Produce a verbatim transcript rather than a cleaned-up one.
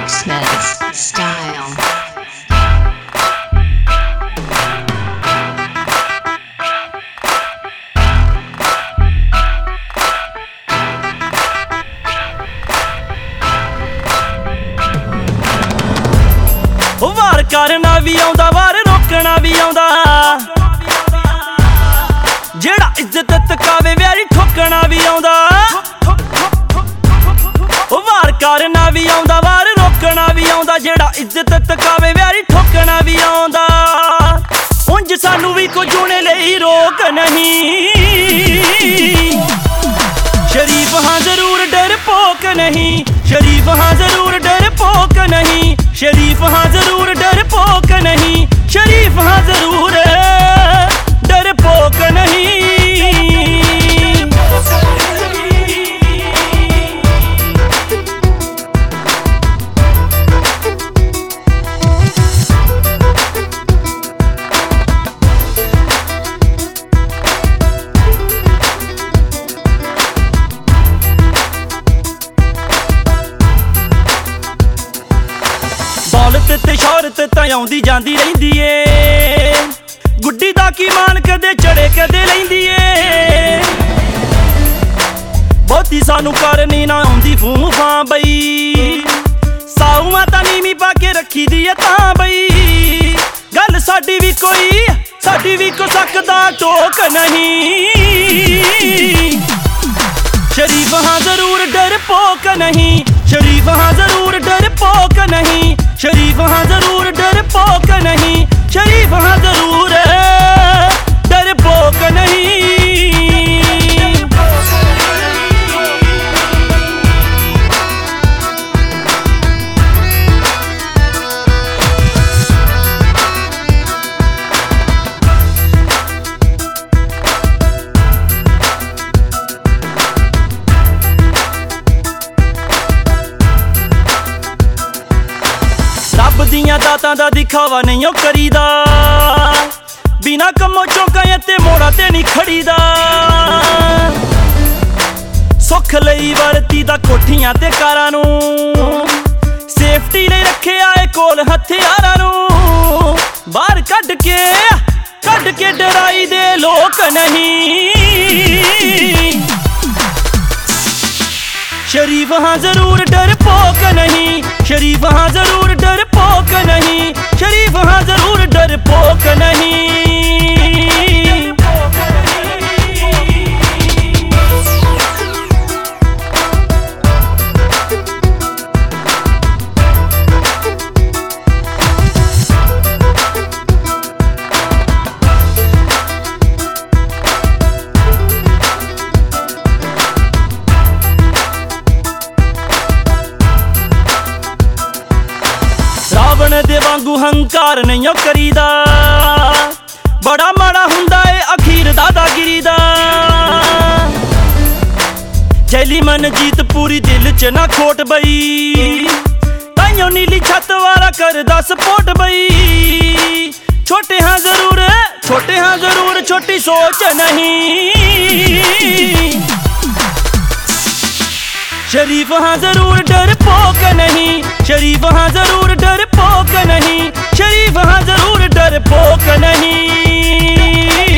Smith style. वार करना भी आउंदा वार रोकना भी आउंदा जेड़ा इज्जत तकावे व्यारी ठोकना भी आउंदा वार करना भी आउंदा वार रोकना भी आउंदा जेड़ा इज्जत तकावे व्यारी ठोकना भी आउंदा उंज सानू भी कुछ होने लई रोक नहीं शरीफ हाँ जरूर डरपोक नहीं शरीफ हाँ जरूर डरपोक नहीं शरीफ हाँ जरूर डरपोक नहीं शरीफ हाँ जरूर डरपोक नहीं दौलत ते शौहरत तां आउंदी जांदी रहिंदी ए गुड्डी दा की मान कदे चढ़े कदे लैंदी ए बहुती सानू करनी ना आउंदी फूं फां बई साऊआं तां नीवी पा के रखी दी ए तां बई गल साडी भी कोई साडी भी को सकदा टोक नहीं शरीफ हाँ जरूर डरपोक नहीं शरीफ हाँ जरूर डरपोक नहीं शरीफ हाँ जरूर डरपोक नहीं शरीफ हाँ जरूर डरपोक नहीं रब दियां दातां दा दिखावा नहीं करीदा बिना कम्मों चौंका ते मोड़ा ते नहीं खड़ीदा सुख लई वरती दा कोठियां ते कारां नूं सेफ्टी लई रखे आए कोल हथियारां नूं बाहर कढ के कढ के डराई दे लोक नहीं शरीफ हाँ जरूर डरपोक नहीं शरीफ हाँ जरूर डरपोक नहीं शरीफ हाँ जरूर डरपोक नहीं रावण दे वांगू हंकार नहीं करीदा बड़ा माड़ा हुंदा है अखीर दादागिरी दा जैली मन जीत पूरी दिल च ना खोट बई ताइयों नीली छत वाला करदा सपोर्ट बई छोटे हाँ जरूर छोटे हाँ जरूर छोटी सोच नहीं शरीफ हाँ जरूर डरपोक नहीं शरीफ हाँ जरूर डरपोक नहीं शरीफ हाँ जरूर डरपोक नहीं